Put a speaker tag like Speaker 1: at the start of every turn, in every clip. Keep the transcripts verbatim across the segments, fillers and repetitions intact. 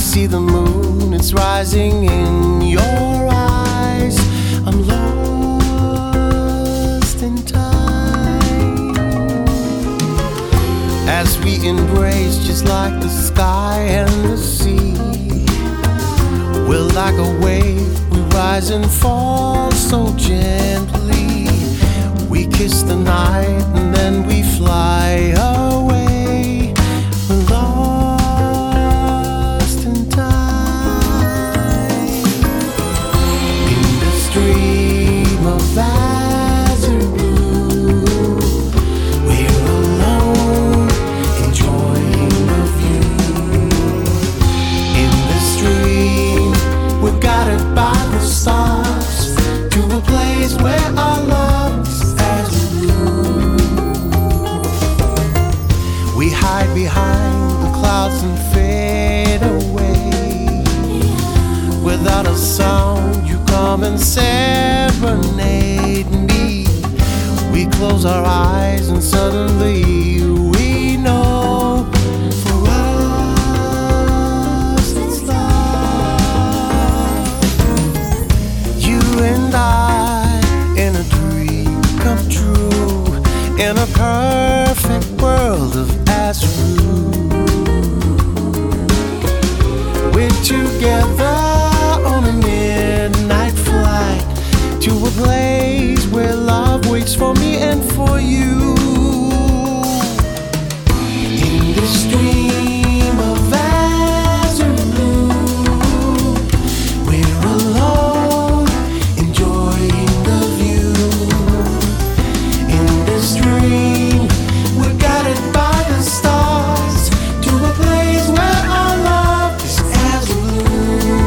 Speaker 1: see the moon, it's rising in your eyes. I'm lost in time as we embrace, just like the sky and the sea. We're like a wave, we rise and fall so gently. We kiss the night and then we fly away. We're lost in time in the stream of azure blue. We're alone, enjoying the view. In the stream, we're guided by the stars to a place where our love is as blue. We hide behind the clouds and fade away. Without a sound, you come and serenade me. We close our eyes and suddenly we know, for us it's love. You and I in a dream come true, in a perfect world of azure. We're together on a midnight flight to a place where love waits for me and for you. In the stream of azure blue, we're alone, enjoying the view. In the stream, we're guided by the stars to a place where our love is as blue.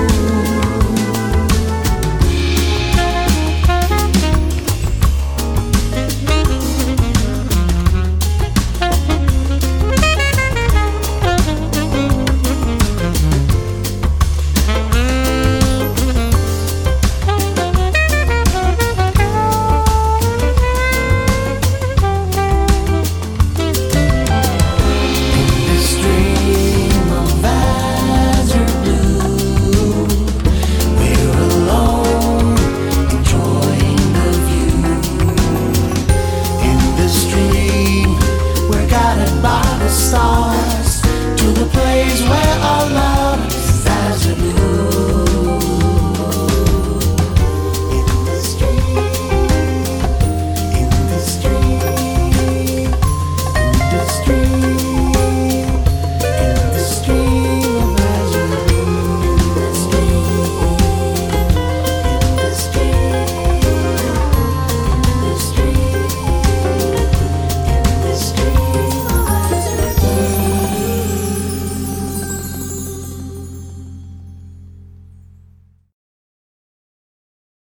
Speaker 1: By the stars to the place where our love